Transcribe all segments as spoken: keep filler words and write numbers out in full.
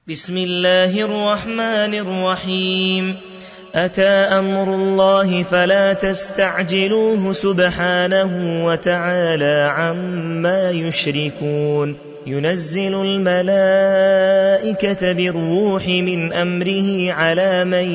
بسم الله الرحمن الرحيم. أتى أمر الله فلا تستعجلوه سبحانه وتعالى عما يشركون. ينزل الملائكة بالروح من أمره على من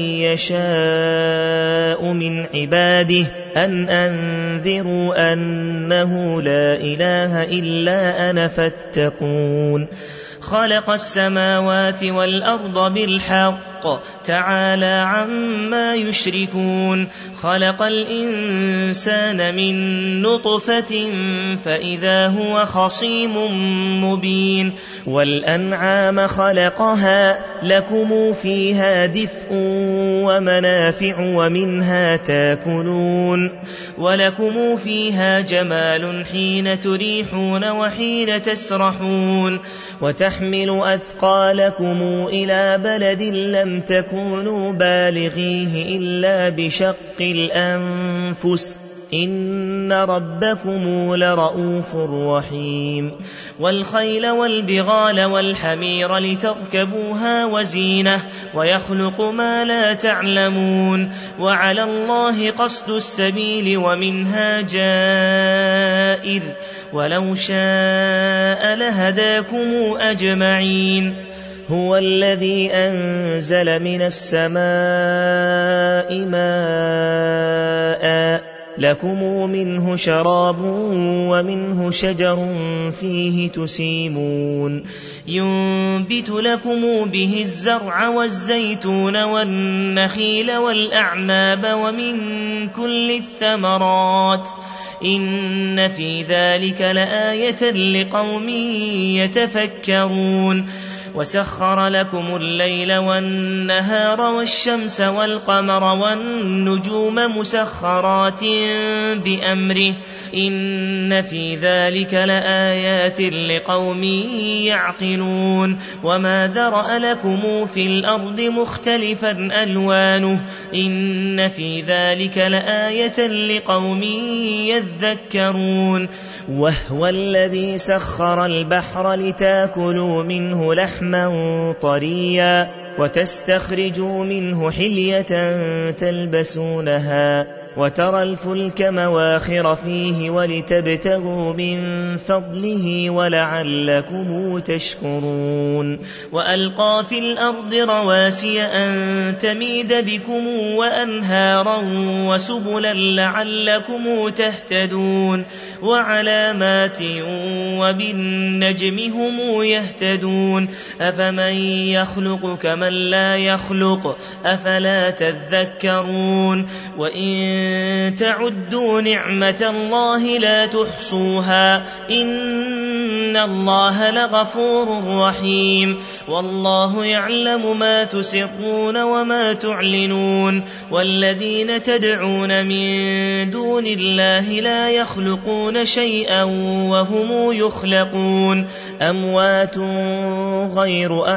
يشاء من عباده أن أنذروا أنه لا إله إلا أنا فاتقون. خلق السماوات والأرض بالحق تعالى عما يشركون. خلق الإنسان من نطفة فإذا هو خصيم مبين. والأنعام خلقها لكم فيها دفء ومنافع ومنها تاكلون ولكم فيها جمال حين تريحون وحين تسرحون وتحمل أثقالكم إلى بلد لم تكونوا بالغيه إلا بشق الأنفس إن ربكم لرؤوف رحيم. والخيل والبغال والحمير لتركبوها وزينة ويخلق ما لا تعلمون. وعلى الله قصد السبيل ومنها جائر ولو شاء لهداكم أجمعين. هو الذي أنزل من السماء ماء لكم منه شراب ومنه شجر فيه تسيمون. ينبت لكم به الزرع والزيتون والنخيل والأعناب ومن كل الثمرات إن في ذلك لآية لقوم يتفكرون. وسخر لكم الليل والنهار والشمس والقمر والنجوم مسخرات بأمره إن في ذلك لآيات لقوم يعقلون. وما ذرأ لكم في الأرض مختلفا ألوانه إن في ذلك لآية لقوم يذكرون. وهو الذي سخر البحر لتاكلوا منه لحما طريا وتستخرجوا منه حلية تلبسونها وترى الفلك مواخر فيه ولتبتغوا من فضله ولعلكم تشكرون. وألقى في الأرض رواسي أن تميد بكم وأنهارا وسبلا لعلكم تهتدون. وعلامات وبالنجم هم يهتدون. أفمن يخلق كمن لا يخلق أفلا تذكرون. وإن تعدوا نعمة الله لا تحصوها إن الله لغفور رحيم. والله يعلم ما تسرون وما تعلنون. والذين تدعون من دون الله لا يخلقون شيئا وهم يخلقون أموات غير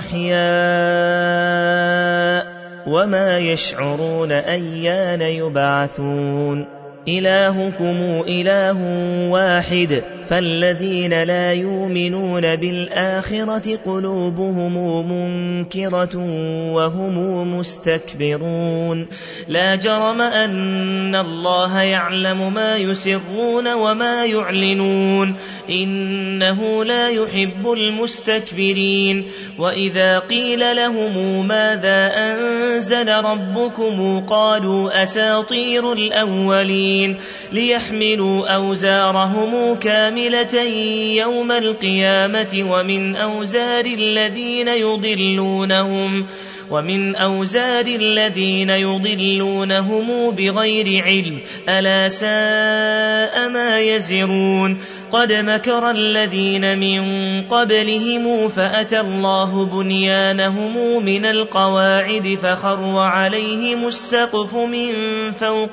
أحياء وما يشعرون أيان يبعثون. إلهكم إله واحد فالذين لا يؤمنون بالآخرة قلوبهم منكرة وهم مستكبرون. لا جرم أن الله يعلم ما يسرون وما يعلنون إنه لا يحب المستكبرين. وإذا قيل لهم ماذا أنزل ربكم قالوا أساطير الأولين ليحملوا أوزارهم كاملة يوم القيامة ومن أوزار الذين يضلونهم ومن أوزار الذين يضلونهم بغير علم ألا ساء ما يزرون. قد مكر الذين من قبلهم فأتى الله بنيانهم من القواعد فخر عليهم السقف من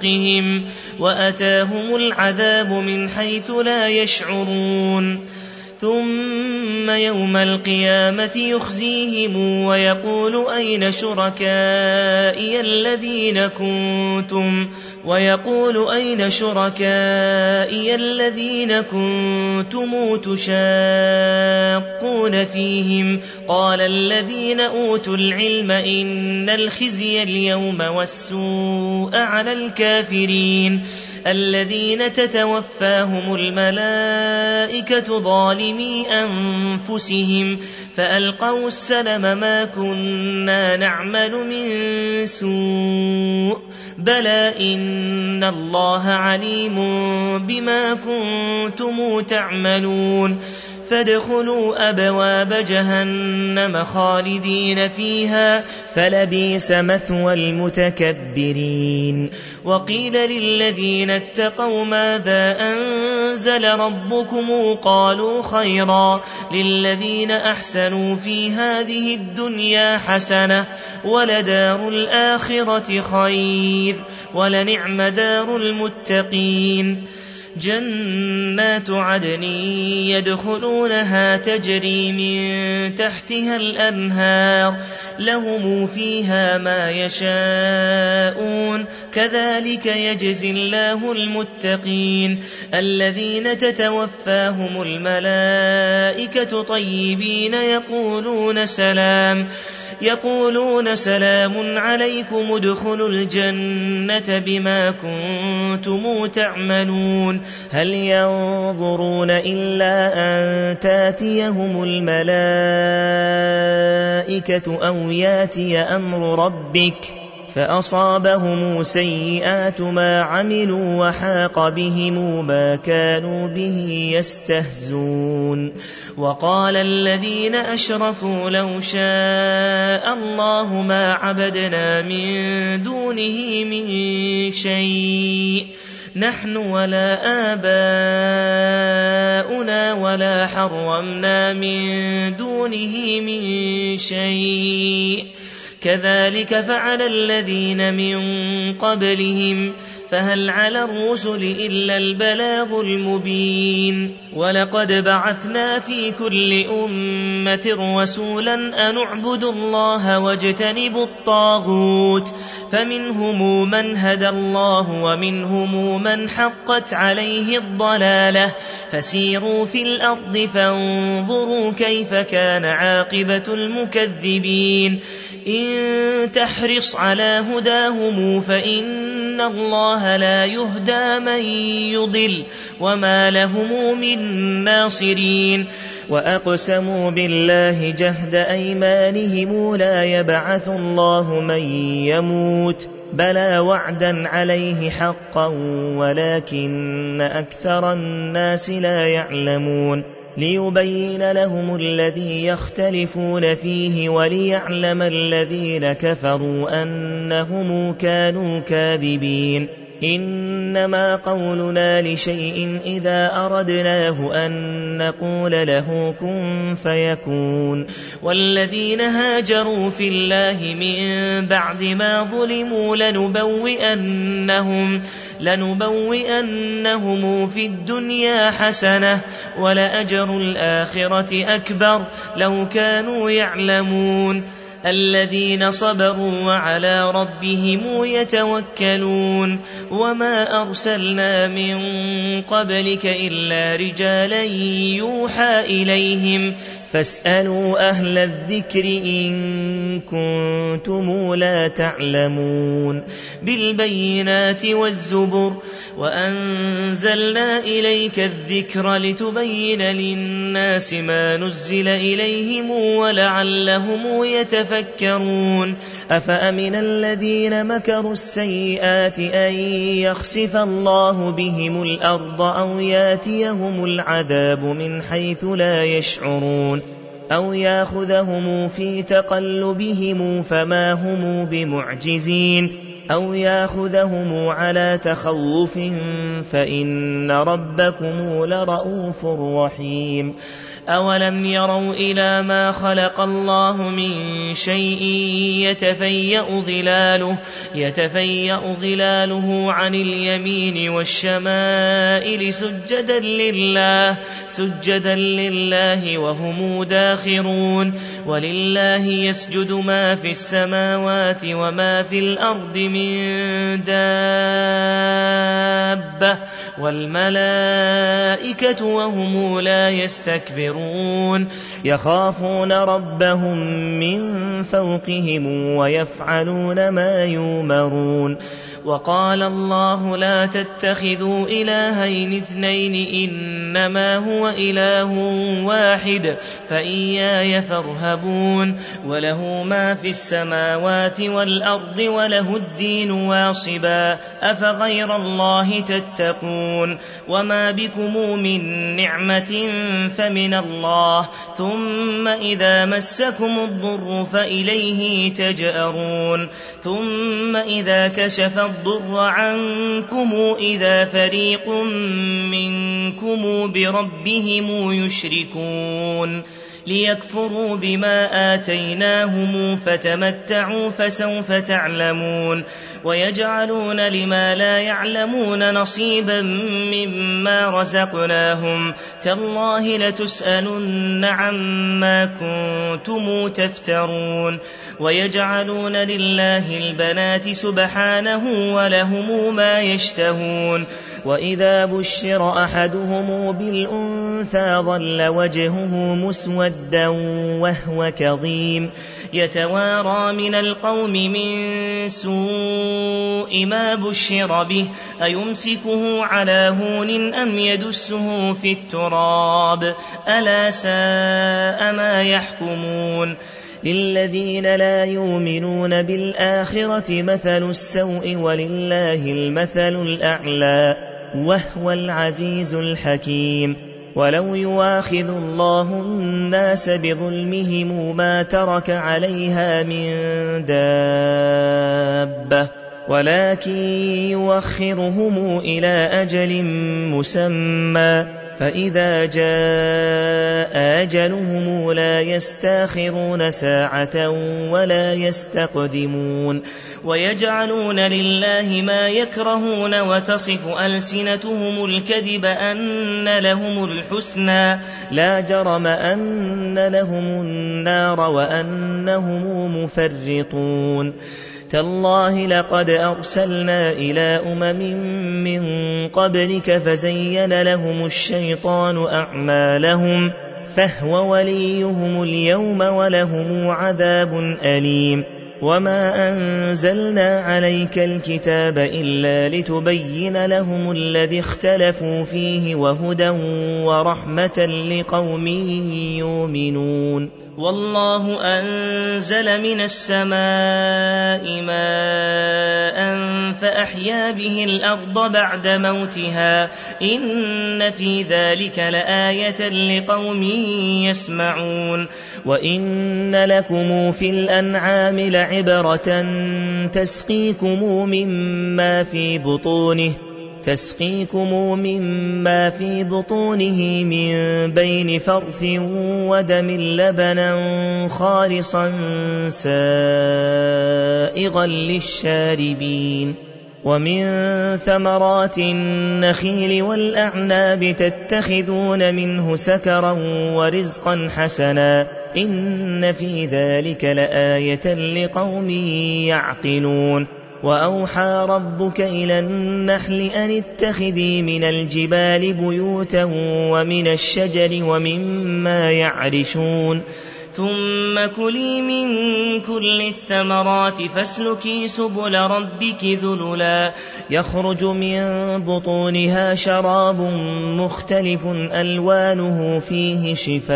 فوقهم وأتاهم العذاب من حيث لا يشعرون. ثم يوم القيامة يخزيهم ويقول أين شركائي الذين كنتم ويقول أين شركائي الذين كنتم تشاقون فيهم قال الذين أوتوا العلم إن الخزي اليوم والسوء على الكافرين الذين تتوفاهم الملائكة ظالمي أنفسهم فألقوا السلم ما كنا نعمل من سوء بلى إن الله عليم بما كنتم تعملون فادخلوا أبواب جهنم خالدين فيها فلبئس مثوى المتكبرين وقيل للذين اتقوا ماذا أنزل ربكم قالوا خيرا للذين أحسنوا في هذه الدنيا حسنة ولدار الآخرة خير ولنعم دار المتقين جنات عدن يدخلونها تجري من تحتها الأنهار لهم فيها ما يشاءون كذلك يجزي الله المتقين الذين تتوفاهم الملائكة طيبين يقولون سلام يقولون سلام عليكم ادخلوا الجنة بما كنتم تعملون هل ينظرون إلا أن تاتيهم الملائكة أو ياتي أمر ربك فأصابهم سيئات ما عملوا وحاق بهم ما كانوا به يستهزون وقال الذين أشركوا لو شاء الله ما عبدنا من دونه من شيء نحن ولا آباؤنا ولا حرمنا من دونه من شيء كذلك فعل الذين من قبلهم فهل على الرسل إلا البلاغ المبين ولقد بعثنا في كل أمة رسولا أن اعبدوا الله واجتنبوا الطاغوت فمنهم من هدى الله ومنهم من حقت عليه الضلالة فسيروا في الأرض فانظروا كيف كان عاقبة المكذبين إن تحرص على هداهم فإن الله لا يهدى من يضل وما لهم من ناصرين وأقسموا بالله جهد أيمانهم لا يبعث الله من يموت بلى وعدا عليه حقا ولكن أكثر الناس لا يعلمون ليبين لهم الذي يختلفون فيه وليعلم الذين كفروا أنهم كانوا كاذبين إنما قولنا لشيء إذا أردناه أن نقول له كن فيكون والذين هاجروا في الله من بعد ما ظلموا لنبوئنهم, لنبوئنهم في الدنيا حسنة ولأجر الآخرة أكبر لو كانوا يعلمون الذين صبروا وعلى ربهم يتوكلون وما أرسلنا من قبلك إلا رجالا يوحى إليهم فاسألوا أهل الذكر إن كنتم لا تعلمون بالبينات والزبر وأنزلنا إليك الذكر لتبين للناس ما نزل إليهم ولعلهم يتفكرون أفأمن الذين مكروا السيئات أن يخسف الله بهم الأرض أو ياتيهم العذاب من حيث لا يشعرون أو ياخذهم في تقلبهم فما هم بمعجزين أو ياخذهم على تخوف فإن ربكم لرؤوف رحيم أولم يروا إلى ما خلق الله من شيء يتفيأ ظلاله, يتفيأ ظلاله عن اليمين والشمائل سجدا لله, سجدا لله وهم داخرون. ولله يسجد ما في السماوات وما في الأرض من دابة والملائكة وهم لا يستكبرون يخافون ربهم من فوقهم ويفعلون ما يؤمرون. وقال الله لا تتخذوا إلهين اثنين إنما هو إله واحد فإياي فارهبون. وله ما في السماوات والأرض وله الدين واصبا أفغير الله تتقون. وما بكم من نعمة فمن الله ثم إذا مسكم الضر فإليه تجأرون. ثم إذا كشف الضر عنكم إذا فريق منكم بربهم يشركون ليكفروا بما آتيناهم فتمتعوا فسوف تعلمون. ويجعلون لما لا يعلمون نصيبا مما رزقناهم تالله لتسألن عما كنتم تفترون. ويجعلون لله البنات سبحانه ولهم ما يشتهون. وإذا بشر أحدهم بالأنثى ظل وجهه مسودا وهو كظيم يتوارى من القوم من سوء ما بشر به أيمسكه على هون أم يدسه في التراب ألا ساء ما يحكمون. للذين لا يؤمنون بالآخرة مثل السوء ولله المثل الأعلى وهو العزيز الحكيم. ولو يواخذ الله الناس بظلمهم ما ترك عليها من دابة ولكن يوخرهم إلى أجل مسمى فإذا جاء أجلهم لا يستاخرون ساعة ولا يستقدمون. ويجعلون لله ما يكرهون وتصف ألسنتهم الكذب أن لهم الحسنى لا جرم أن لهم النار وأنهم مفرطون. تالله لقد أرسلنا إلى أمم من قبلك فزين لهم الشيطان أعمالهم فهو وليهم اليوم ولهم عذاب أليم. وما أنزلنا عليك الكتاب إلا لتبين لهم الذي اختلفوا فيه وهدى ورحمة لقوم يؤمنون. والله أنزل من السماء ماء فأحيا به الأرض بعد موتها إن في ذلك لآية لقوم يسمعون. وإن لكم في الأنعام لعبرة تسقيكم مما في بطونه تسقيكم مما في بطونه من بين فرث ودم لبنا خالصا سائغا للشاربين. ومن ثمرات النخيل والأعناب تتخذون منه سكرا ورزقا حسنا إن في ذلك لآية لقوم يعقلون. وأوحى ربك إلى النحل أن اتخذي من الجبال بيوتا ومن الشجر ومما يعرشون ثم كلي من كل الثمرات فاسلكي سبل ربك ذللا يخرج من بطونها شراب مختلف ألوانه فيه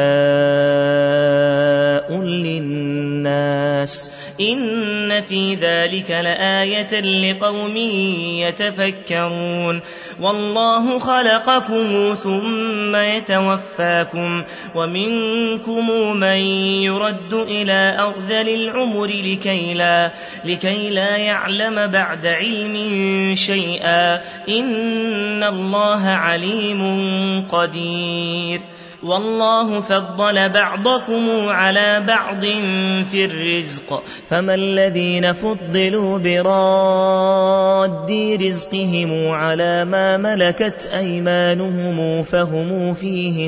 شفاء للناس إن في ذلك لآية لقوم يتفكرون. والله خلقكم ثم يتوفاكم ومنكم من يرد إلى أرذل العمر لكي لا, لكي لا يعلم بعد علم شيئا إن الله عليم قدير. والله فضل بعضكم على بعض في الرزق فما الذين فضلوا براد رزقهم على ما ملكت أيمانهم فهم فيه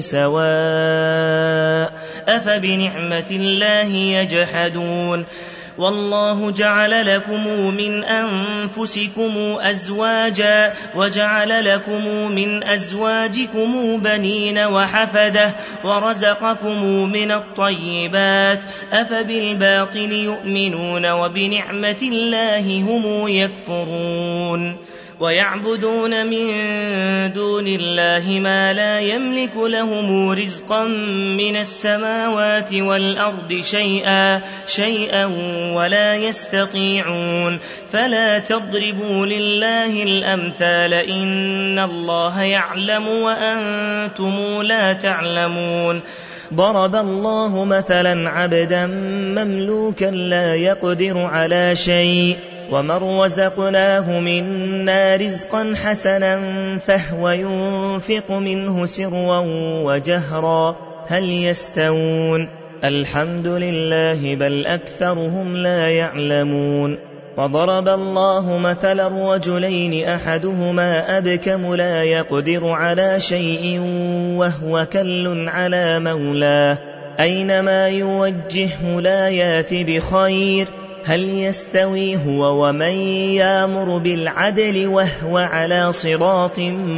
سواء أفبنعمة الله يجحدون والله جعل لكم من أنفسكم أزواجا وجعل لكم من أزواجكم بنين وحفدة ورزقكم من الطيبات أفبالباطل يؤمنون وبنعمة الله هم يكفرون ويعبدون من دون الله ما لا يملك لهم رزقا من السماوات والأرض شيئا شيئا ولا يستطيعون فلا تضربوا لله الأمثال إن الله يعلم وأنتم لا تعلمون ضرب الله مثلا عبدا مملوكا لا يقدر على شيء ومن رزقناه منا رزقا حسنا فهو ينفق منه سرا وجهرا هل يستوون الحمد لله بل أكثرهم لا يعلمون وضرب الله مثلا رجلين أحدهما أبكم لا يقدر على شيء وهو كل على مولاه أينما يوجهه لا يات بخير هل يستوي هو ومن يأمر بالعدل وهو على صراط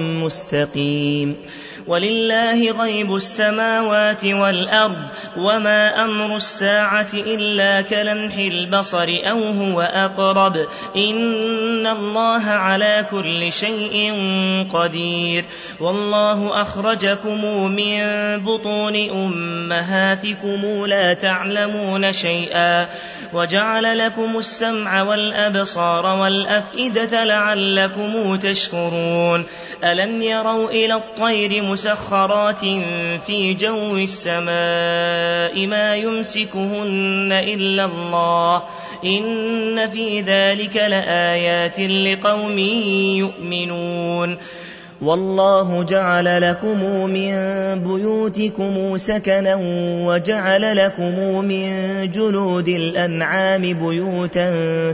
مستقيم ولله غيب السماوات والأرض وما أمر الساعة إلا كلمح البصر أو هو أقرب إن الله على كل شيء قدير والله أخرجكم من بطون أمهاتكم لا تعلمون شيئا وجعل لكم السمع والأبصار والأفئدة لعلكم تشكرون ألم يروا إلى الطير مسخرات في جو السماء ما يمسكهن إلا الله إن في ذلك لآيات لقوم يؤمنون والله جعل لكم من بيوتكم سكنا وجعل لكم من جلود الأنعام بيوتا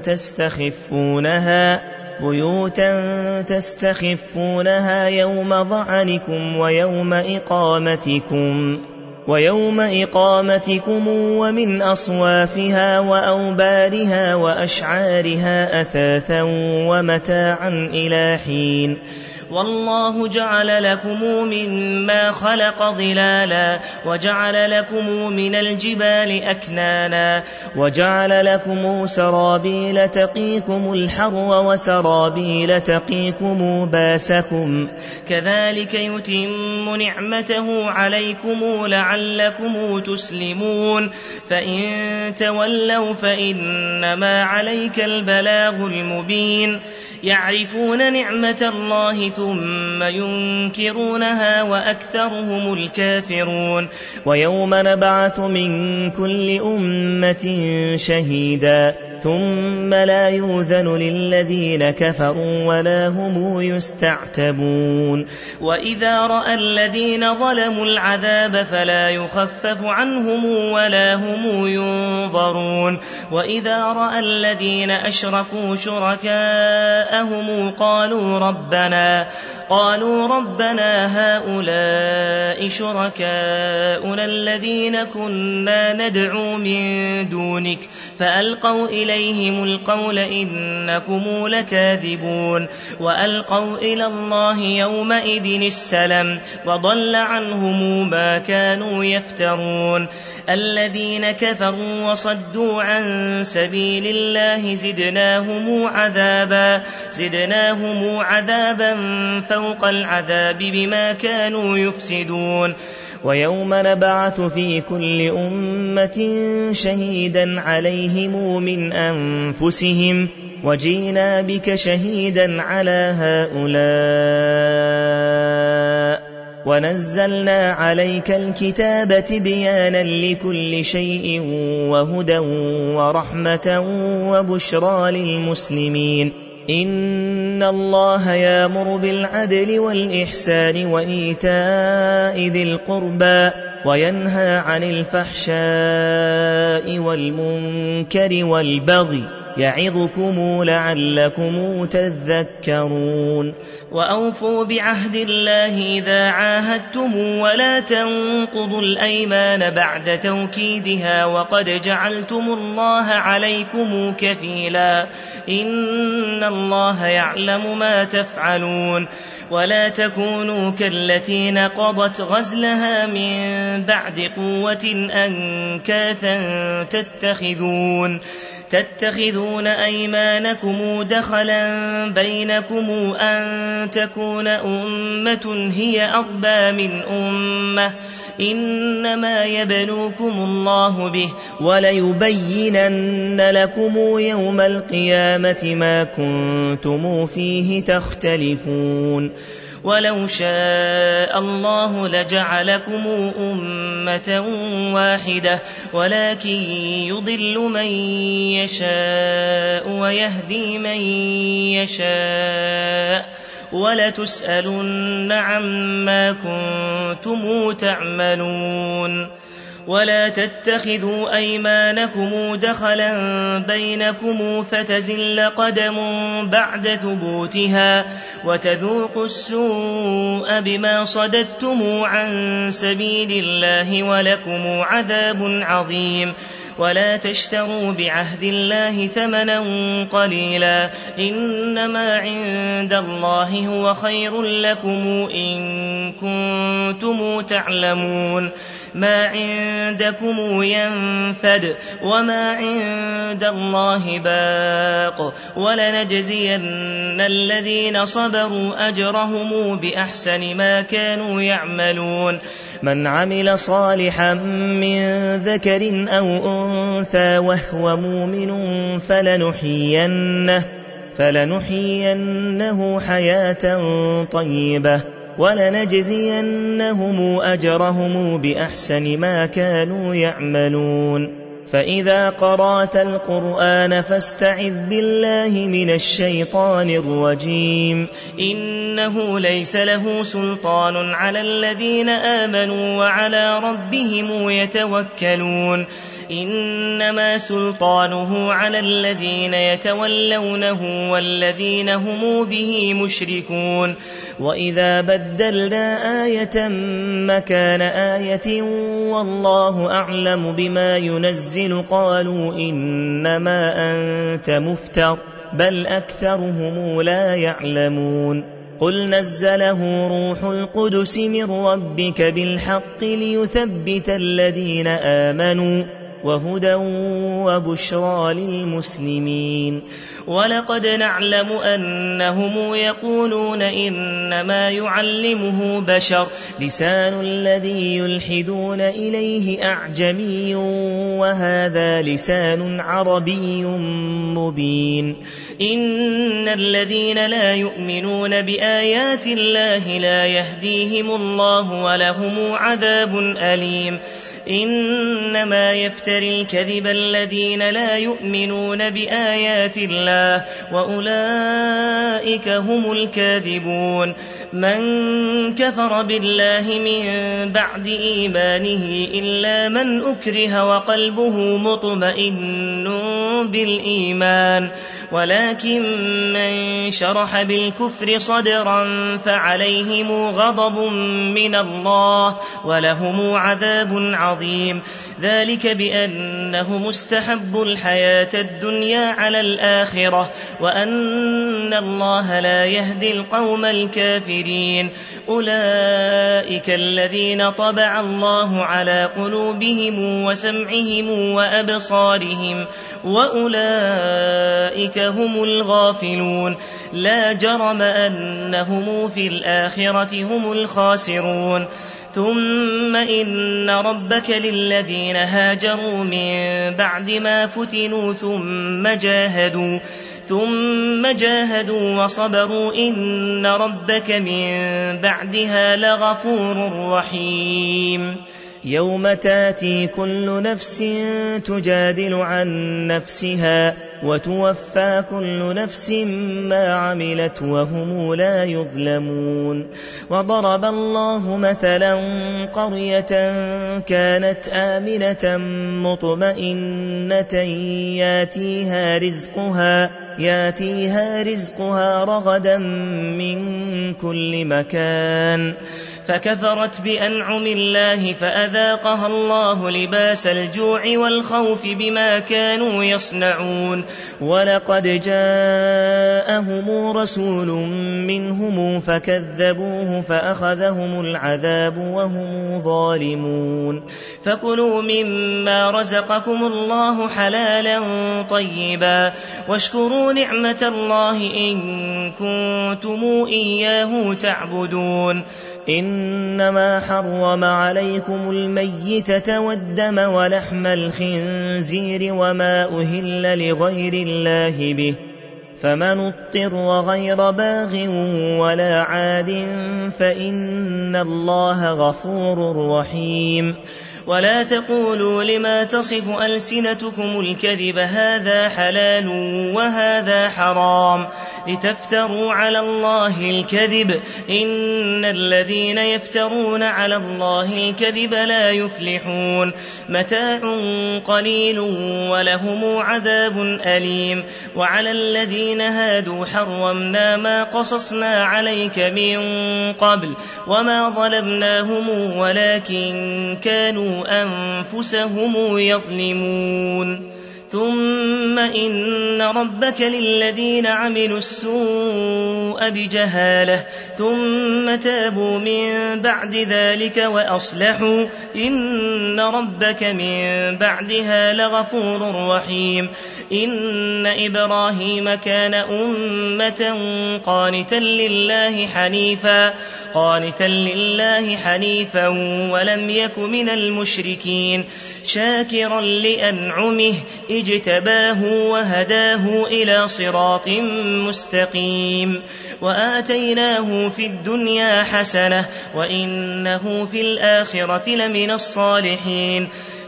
تستخفونها بيوتا تستخفونها يوم ظعنكم ويوم إقامتكم ويوم إقامتكم ومن أصوافها وأوبارها وأشعارها أثاثا ومتاعا إلى حين والله جعل لكم مما خلق ظلالا وجعل لكم من الجبال أكنانا وجعل لكم سرابيل تقيكم الحر وسرابيل تقيكم باسكم كذلك يتم نعمته عليكم لعلكم تسلمون فإن تولوا فإنما عليك البلاغ المبين يعرفون نعمة الله ثم ينكرونها وأكثرهم الكافرون ويوم نبعث من كل أمة شهيدا ثم لا يؤذن للذين كفروا ولا هم يستعتبون وإذا رأى الذين ظلموا العذاب فلا يخفف عنهم ولا هم ينظرون وإذا رأى الذين أشركوا شركاءهم قالوا ربنا قالوا ربنا هؤلاء شركاؤنا الذين كنا ندعو من دونك فألقوا إليهم القول إنكم لكاذبون وألقوا إلى الله يومئذ السلام وضل عنهم ما كانوا يفترون الذين كفروا وصدوا عن سبيل الله زدناهم عذابا زدناهم عذابا فوق العذاب بما كانوا يفسدون ويوم نبعث في كل أمة شهيدا عليهم من أنفسهم وجينا بك شهيدا على هؤلاء ونزلنا عليك الكتاب بيانا لكل شيء وهدى ورحمة وبشرى للمسلمين إن الله يأمر بالعدل والإحسان وإيتاء ذي القربى وينهى عن الفحشاء والمنكر والبغي يعظكم لعلكم تذكرون وأوفوا بعهد الله إذا عاهدتم ولا تنقضوا الأيمان بعد توكيدها وقد جعلتم الله عليكم كفيلا إن الله يعلم ما تفعلون ولا تكونوا كالتي نقضت غزلها من بعد قوة أنكاثا تتخذون تتخذون أيمانكم دخلا بينكم أن تكون أمة هي أربى من أمة إنما يبلوكم الله به وليبينن لكم يوم القيامة ما كنتم فيه تختلفون ولو شاء الله لجعلكم أمة واحدة ولكن يضل من يشاء ويهدي من يشاء ولتسألن عما كنتم تعملون ولا تتخذوا أيمانكم دخلا بينكم فتزل قدم بعد ثبوتها وتذوقوا السوء بما صددتم عن سبيل الله ولكم عذاب عظيم ولا تشتروا بعهد الله ثمنا قليلا إنما عند الله هو خير لكم إن كنتم تعلمون ما عندكم ينفد وما عند الله باق ولنجزين الذين صبروا أجرهم بأحسن ما كانوا يعملون من عمل صالحا من ذكر أو أنثى وهو مؤمن فلنحيينه, فلنحيينه حياة طيبة ولنجزينهم أجرهم بأحسن ما كانوا يعملون فإذا قرأت القرآن فاستعذ بالله من الشيطان الرجيم إنه ليس له سلطان على الذين آمنوا وعلى ربهم يتوكلون إنما سلطانه على الذين يتولونه والذين هم به مشركون وإذا بدلنا آية مكان آية والله أعلم بما ينزل قالوا إنما أنت مفتر بل أكثرهم لا يعلمون قل نزله روح القدس من ربك بالحق ليثبت الذين آمنوا وهدى وبشرى للمسلمين ولقد نعلم أنهم يقولون إنما يعلمه بشر لسان الذي يلحدون إليه أعجمي وهذا لسان عربي مبين إن الذين لا يؤمنون بآيات الله لا يهديهم الله ولهم عذاب أليم إنما يفتري الكذب الذين لا يؤمنون بآيات الله وأولئك هم الكاذبون من كفر بالله من بعد إيمانه إلا من أكره وقلبه مطمئن بالإيمان ولكن من شرح بالكفر صدرا فعليهم غضب من الله ولهم عذاب عظيم ذلك بأنه مستحب الحياة الدنيا على الآخرة وأن الله لا يهدي القوم الكافرين أولئك الذين طبع الله على قلوبهم وسمعهم وأبصارهم وأولئك هم الغافلون لا جرم أنهم في الآخرة هم الخاسرون ثم إن ربك للذين هاجروا من بعد ما فتنوا ثم جاهدوا ثم جاهدوا وصبروا إن ربك من بعدها لغفور رحيم يوم تاتي كل نفس تجادل عن نفسها وتوفى كل نفس ما عملت وهم لا يظلمون. وضرب الله مثلا قرية كانت آمنة مطمئنة ياتيها رزقها ياتيها رزقها رغدا من كل مكان فكفرت بأنعم الله فأذاقها الله لباس الجوع والخوف بما كانوا يصنعون. ولقد جاءهم رسول منهم فكذبوه فأخذهم العذاب وهم ظالمون. فكلوا مما رزقكم الله حلالا طيبا واشكروا نعمة الله إن كنتم إياه تعبدون. إنما حرم عليكم الميتة والدم ولحم الخنزير وما أهل لغير الله به فمن اضطر غير باغ ولا عاد فإن الله غفور رحيم. ولا تقولوا لما تصف ألسنتكم الكذب هذا حلال وهذا حرام لتفتروا على الله الكذب إن الذين يفترون على الله الكذب لا يفلحون. متاع قليل ولهم عذاب أليم. وعلى الذين هادوا حرمنا ما قصصنا عليك من قبل وما ظلمناهم ولكن كانوا أنفسهم يظلمون. ثم إن ربك للذين عملوا السوء بجهالة ثم تابوا من بعد ذلك وأصلحوا إن ربك من بعدها لغفور رحيم. إن إبراهيم كان أمة قانتا لله حنيفا قانتا لله حنيفا ولم يك من المشركين شاكرا لأنعمه اجتباه وهداه إلى صراط مستقيم. وآتيناه في الدنيا حسنة وإنه في الآخرة لمن الصالحين.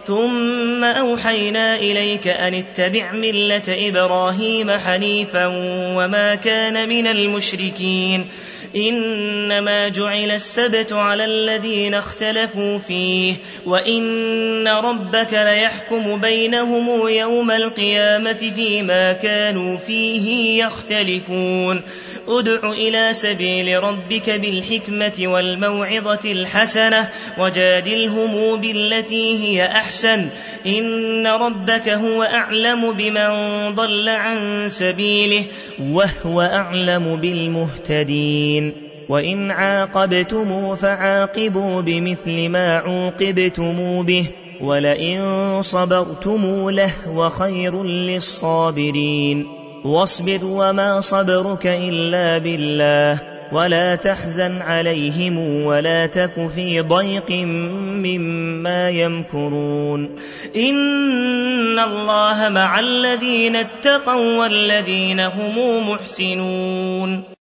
ثم أوحينا إليك أن اتبع ملة إبراهيم حنيفا وما كان من المشركين. إنما جعل السبت على الذين اختلفوا فيه وإن ربك ليحكم بينهم يوم القيامة فيما كانوا فيه يختلفون. ادع إلى سبيل ربك بالحكمة والموعظة الحسنة وجادلهم بالتي هي أحسن إن ربك هو أعلم بمن ضل عن سبيله وهو أعلم بالمهتدين. وإن عاقبتم فعاقبوا بمثل ما عوقبتم به ولئن صبرتم لهو خير للصابرين. واصبر وما صبرك إلا بالله ولا تحزن عليهم ولا تك في ضيق مما يمكرون. إن الله مع الذين اتقوا والذين هم محسنون.